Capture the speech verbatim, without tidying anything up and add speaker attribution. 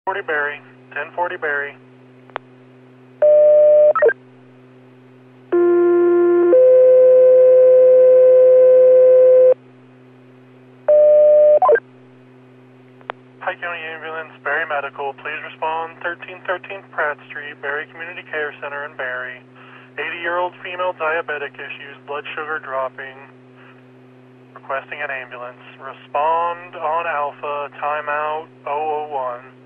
Speaker 1: forty Barry, ten forty Barry. Pike County Ambulance, Barry Medical, please respond thirteen thirteen Pratt Street, Barry Community Care Center in Barry. eighty-year-old female diabetic issues, blood sugar dropping, requesting an ambulance. Respond on Alpha, timeout zero zero one.